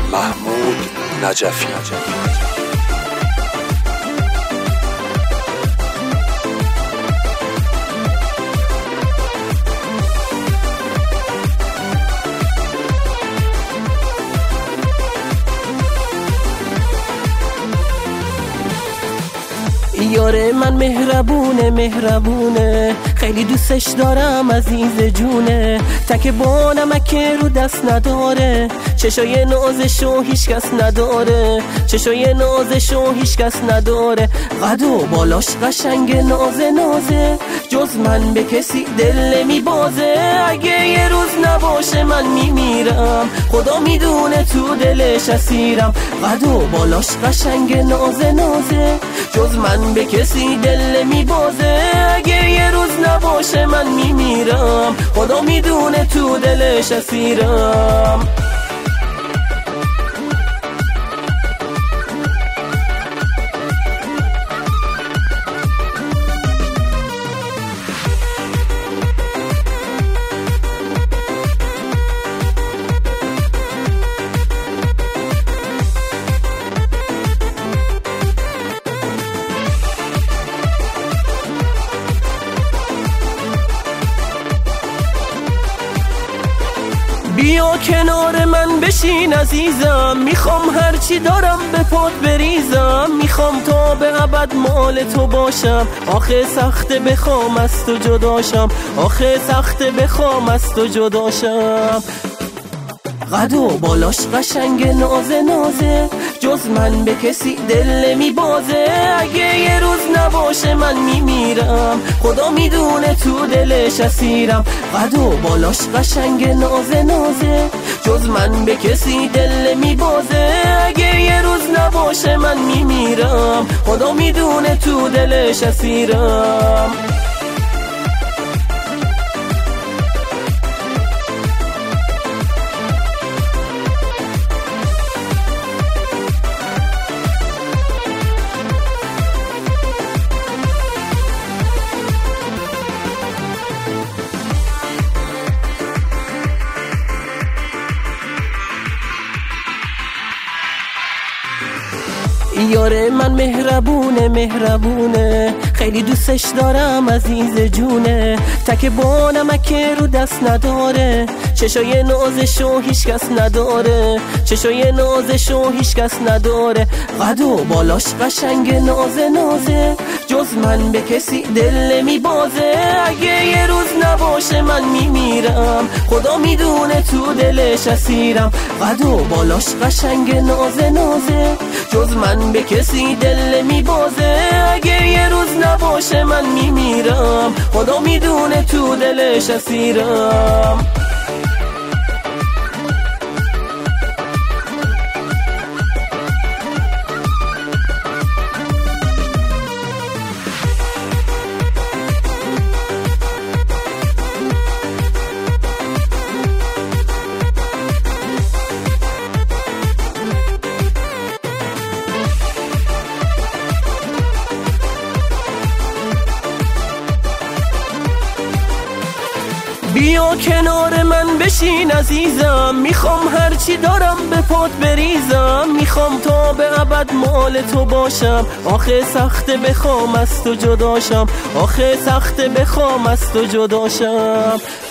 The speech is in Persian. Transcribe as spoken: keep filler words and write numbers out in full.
محمود نجفی. یاره من مهربونه مهربونه، خیلی دوستش دارم عزیز جونه، تک با نمک رو دست نداره، چشای نازشو هیچ کس نداره، چشای نازشو هیچ کس نداره، قد و بالاش قشنگ نازه نازه، جز من به کسی دل نمی بازه، اگه یه روز نباشه من میمیرم، خدا میدونه تو دلش اسیرم، قد و بالاش قشنگ نازه نازه، جز من به کسی دل نمی بازه، اگه یه روز نباشه من میمیرم، خدا میدونه تو دلش اسیرم. بیا کنار من بشین عزیزم، میخوام هرچی دارم به پات بریزم، میخوام تا به ابد مال تو باشم، آخه سخته بخوام از تو جداشم، آخه سخته بخوام از تو جداشم، قد و بالاش قشنگ نازه نازه، جز من به کسی دل نمی بازه، اگه یه روز نباشه من میمیرم، خدا میدونه تو دلش اسیرم، قد و بالاش قشنگ نازه نازه، جز من به کسی دل نمی بازه، اگه یه روز نباشه من میمیرم، خدا میدونه تو دلش اسیرم. یاره من مهربونه مهربونه، خیلی دوستش دارم عزیز جونه، تک با نمک رو دست نداره، چشای نازشو هیچ کس نداره، چشای نازشو هیچ کس نداره، قد و بالاش قشنگ نازه نازه، جز من به کسی دل نمی بازه، اگه یه روز نباشه من میمیرم، خدا میدونه تو دلش اسیرم، قد و بالاش قشنگ نازه نازه، جز من به کسی دل نمی بازه، اگه یه روز نباشه من میمیرم، خدا میدونه تو دلش اسیرم. بیا کنار من بشین عزیزم، میخوام هرچی دارم به پات بریزم، میخوام تا به ابد مال تو باشم، آخه سخته بخوام از تو جداشم، آخه سخته بخوام از تو جداشم.